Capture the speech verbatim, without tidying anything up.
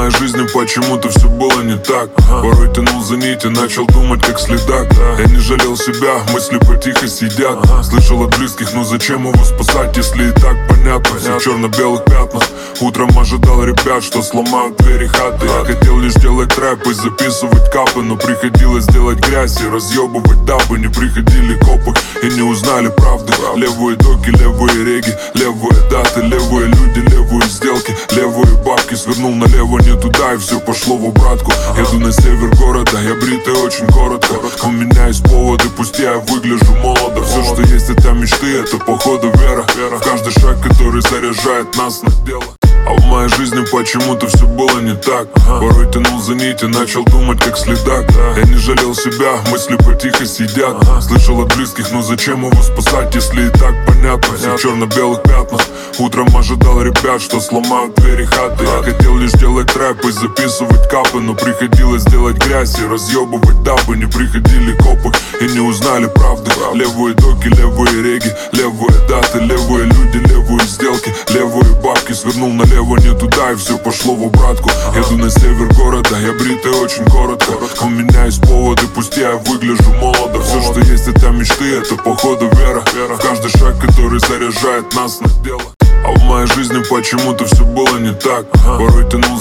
моей жизни почему-то все было не так. Порой тянул за нити, начал думать как следак. Я не жалел себя, мысли потихо сидят. Слышал от близких, но зачем его спасать, если и так понятно? Все в черно-белых пятнах. Утром ожидал ребят, что сломают двери хаты. Я хотел лишь делать рэп и записывать капы, но приходилось делать грязь и разъебывать дабы. Не приходили копы и не узнали правды. Левые доки, левые реги, левые даты, левые люди, левые сделки, левые бабки. Свернул налево, не туда, и все пошло в обратку. Еду на север города, я бритый очень коротко. У меня есть поводы, пусть я выгляжу молодо. Все, что есть, это мечты, это походу вера. В каждый шаг, который заряжает нас на дело. А в моей жизни почему-то все было не так. Порой тянул за нити, начал думать как следак. Я не жалел себя, мысли потихо сидят. Слышал от близких, но зачем его спасать, если и так понятно? Все в черно-белых пятнах. Утром ожидал ребят, что сломают двери хаты. Я хотел лишь делать рэп и записывать капы, но приходилось делать грязь и разъебывать дабы. Не приходили копы и не узнали правды. Левые доки, левые реги, левые даты, левые люди, левые сделки, левые бабки. Свернул налево, не туда, и все пошло в обратку. Еду на север города, я бритый очень коротко. У меня есть поводы, пусть я выгляжу молодо. Все, что есть, это мечты, это походу вера. В каждый шаг, который заряжает нас на дело. А в моей жизни почему-то все было не так. Порой тянул